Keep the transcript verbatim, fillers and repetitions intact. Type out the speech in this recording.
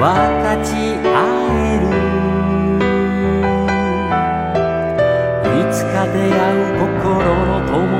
かち合える。いつか出会う心の友